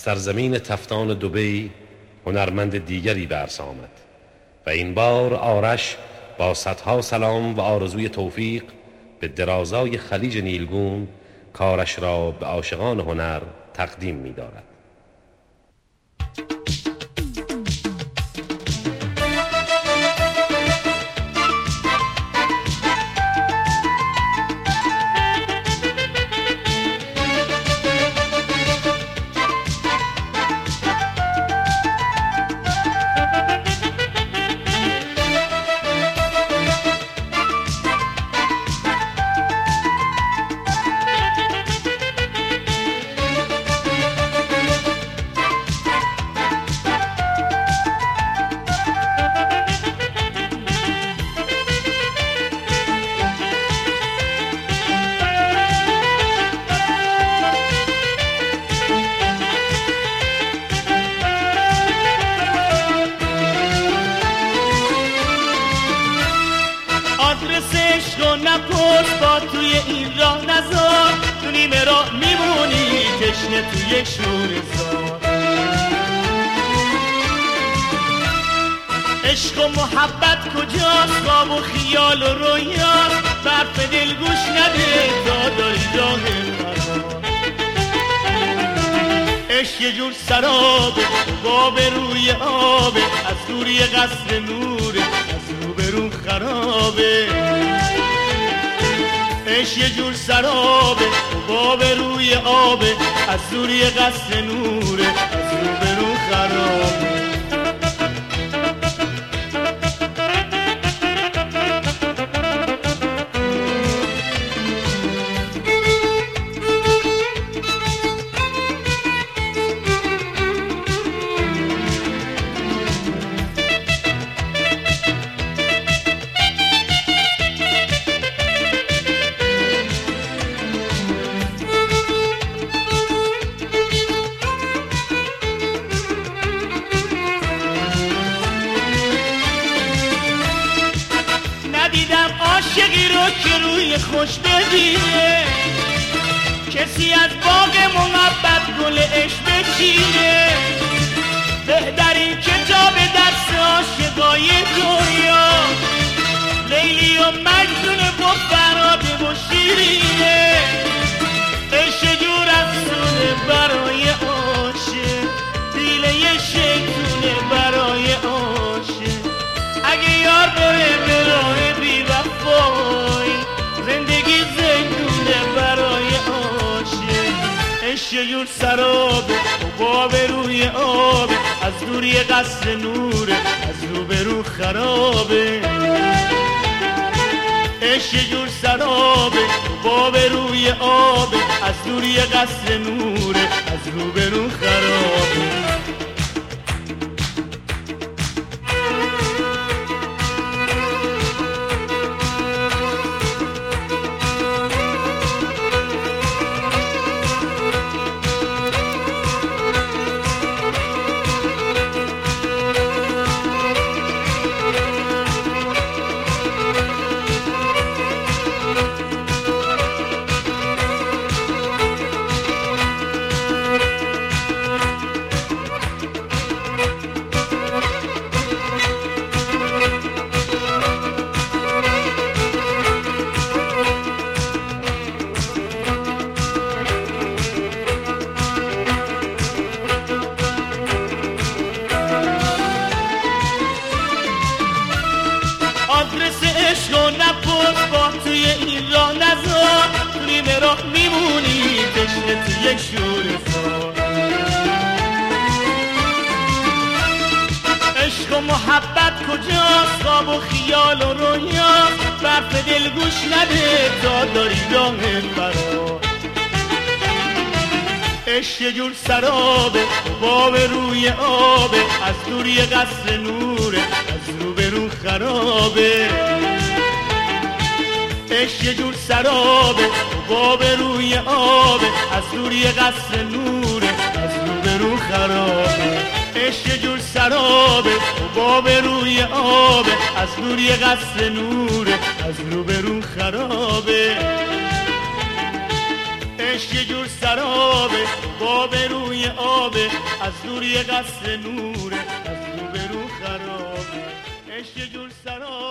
سرزمین تفتان دبی هنرمند دیگری به عرصه آمد و این بار آرش با صدها سلام و آرزوی توفیق به درازای خلیج نیلگون کارش را به عاشقان هنر تقدیم می دارد. آدرسش رو نپرس با توی این راه نزار، تو نیمه راه میمونی تشنه توی شورزار. عشق و محبت کجاست، خواب و خیال و رویا، برف دل گوش نده تا داری راه فرار. عشق یه جور سرابه باب روی آبه، از دوری قصر نوره از روبرو خرابه. عشق یه جور سرابه باب روی آبه، از دوری قصر نوره از روبرو خرابه. ندیدم عاشقی رو که روی خوش بگیره، کسی از باغ محبت گل عشق بچینه. بهترین کتاب دست عاشقای دنیا، لیلی و مجنون با فراده و شیرینه. عشق جور افسونه برای عاشق، دیله شیطونه برای عاشق. اگه یار بره به راه بی وفای، زندگی زندونه برای عاشق. عشق جور سرابه باب روی آبه، از دوری قصر نوره از روبرو خرابه. عشق جور سرابه باب روی آبه، از دوری قصر نوره از روبرو خرابه. آدرس عشق و نپرس با توی این راه نزار، تو نیمه راه میمونی تشنه توی شورزار. عشق و محبت کجاست، خواب و خیال و رویا، برف دل گوش نده تا داری راه فرار. عشق یه جور سرابه باب روی آبه، از دوری قصر نوره از روبرو خرابه. عشق یه جور سرابه باب روی آبه، از دوری قصر نوره از روبرو خرابه. عشق یه جور سرابه باب روی آبه، از دوری قصر نوره از روبرو خرابه. عشق یه جور سرابه باب روی آبه از دور یه قصر نوره از رو به رو خرابه عشق یه جور سرابه